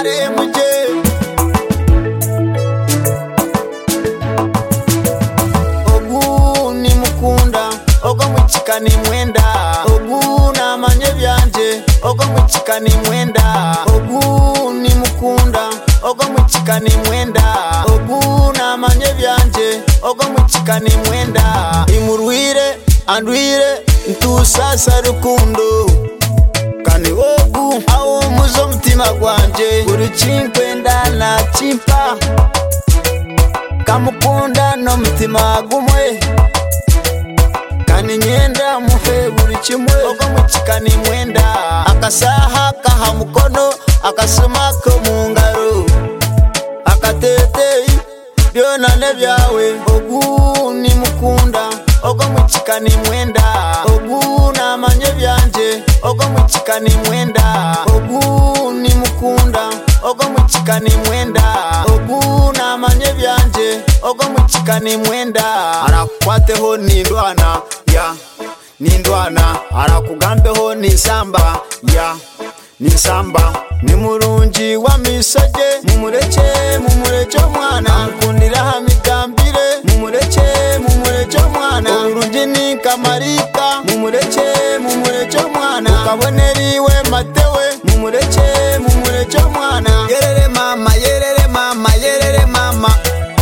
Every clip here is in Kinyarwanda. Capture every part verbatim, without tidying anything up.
are muje ogu ni mukunda ogo muchika ni mwenda ogu na manye byanje ogo muchika ni mwenda ogu ni mukunda ogo muchika ni mwenda ogu na manye byanje ogo muchika ni mwenda imurwire andwire ntusasa rukundo kani ogu awo muzo mutima gwanje buri chinkwenda na chimpa kamukunda no mutima gumwe kani nyenda muhe buri kimwe ogo muchika ni mwenda akasaha kaha mukono akasoma ko mungaro akatetei byona ne byawe ogu ni mukunda ogo muchika ni mwenda ogu na manye byanje ogo muchika ni mwenda ogu ni mukunda ogo muchika ni mwenda ogu na manye byanje ogo muchika ni mwenda arakwateho nindwana ya nindwana arakugambeho nisamba ya nisamba ni murungi wa misoje mumureke mumureke mwana nkundira hamigambire mumureke mumureke mwana urungi ni kamarika mumureke mumureke mwana ukaboneriwe matewe mumureke mumureke mwana yerere mama yerere mama yerere mama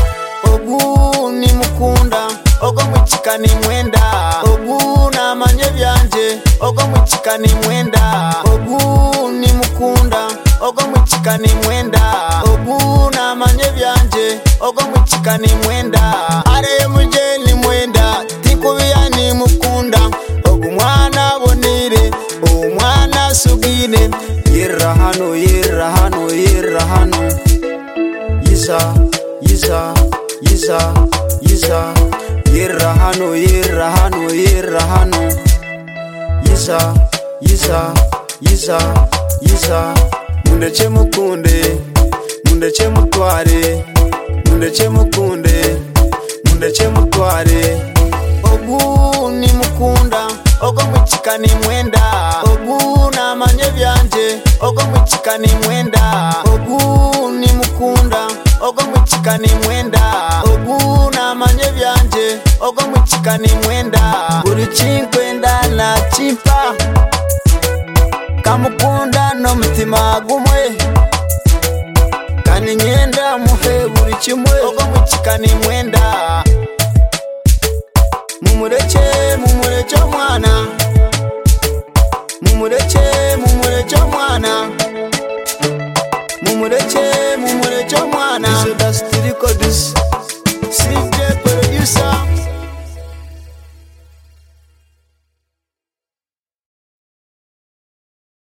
ogu ni mukunda ogo muchika ni mwenda ogu na manye byanje ogo muchika ni mwenda ogu ni mukunda ogo muchika ni mwenda ogu na manye byanje ogo muchika ni mwenda are muje ni mwenda tikubiya ni mukunda ogu mwana bonire o mwana sugine yirra hano yirra hano yirra hano yiza yiza yiza yiza yirra hano yirra hano yirra hano yiza yiza yiza yiza mundeke mukunde mundeke mutware mundeke mukunde mundeke mutware ogu ni mukunda ogo muchika ni mwenda ogu na manye byanje ogo muchika ni mwenda ogu ni mukunda ogo muchika ni mwenda ogu na manye byanje ogo muchika ni mwenda buri chinkwenda na chimpa kamukunda no mutima gumwe kani nyenda muhe buri kimwe ogo muchika ni mwenda mumureke mumureke mwana mumureke mumureke mwana mumureke mumureke mwana so that's the record.